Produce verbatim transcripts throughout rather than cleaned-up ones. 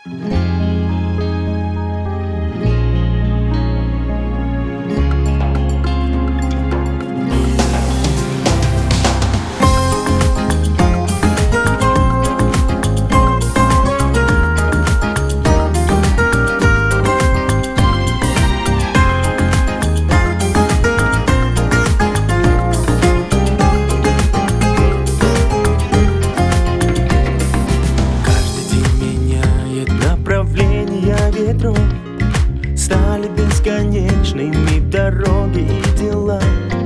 Ветров стали бесконечными дороги и дела.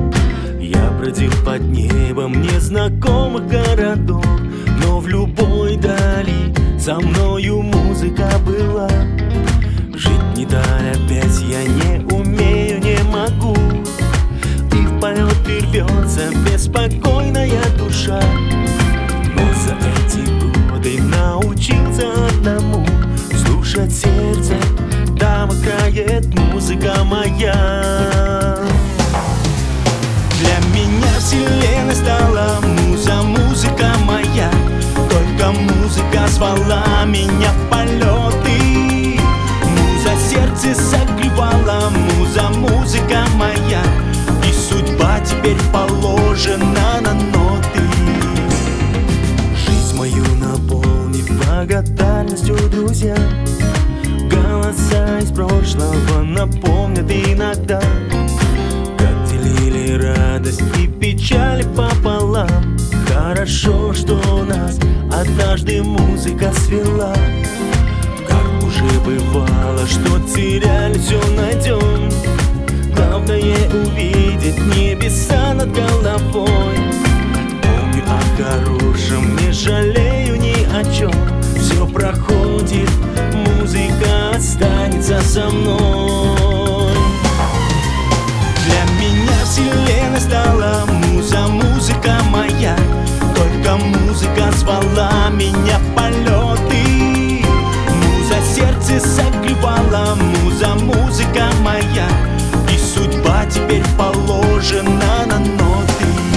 Я бродил под небом незнакомых городов, но в любой дали со мною музыка была. Жить не даль опять я не умею, не могу, и в полет рвется беспокойная душа. Но за эти годы научился одному: слушать сердце, там играет музыка моя. Для меня вселенной стала муза, музыка моя. Только музыка звала меня в полеты. Муза сердце согревала, муза, музыка моя. И судьба теперь положена на ноты. Жизнь мою наполнив благодарностью, друзья. Голоса из прошлого напомнят иногда, как делили радость и печаль пополам. Хорошо, что нас однажды музыка свела. Как уже бывало, что теряли, все найдем. Главное увидеть небеса над головой. Помню о хорошем, не жалею ни о чем. Все проходит, музыка останется со мной. Для меня вселенной стала муза, музыка моя. Только музыка звала меня в полеты. Муза сердце согревала, муза, музыка моя. И судьба теперь положена на ноты.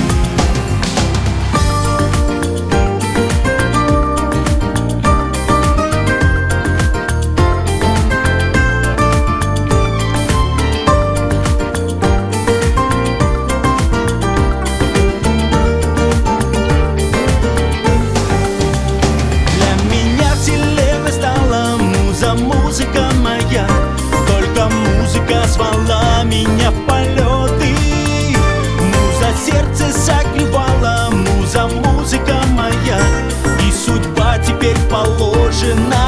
Музыка моя, только музыка звала меня в полеты. Муза сердце согревала, муза, музыка моя. И судьба теперь положена